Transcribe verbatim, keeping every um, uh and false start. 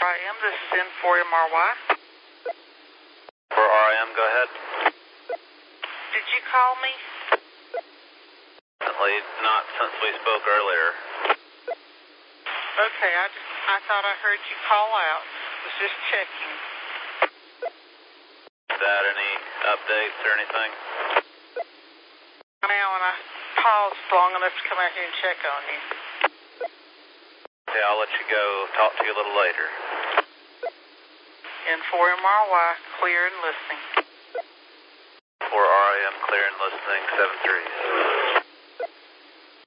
I M, this is N four M R Y. For R I M, go ahead. Did you call me? Not since we spoke earlier. Okay, I just, I thought I heard you call out. Was just checking. Is that any updates or anything? Now, when I paused long enough to come out here and check on you. Okay, I'll let you go. Talk to you a little later. N four M R Y, clear and listening. For R I M, clear and listening, seven three.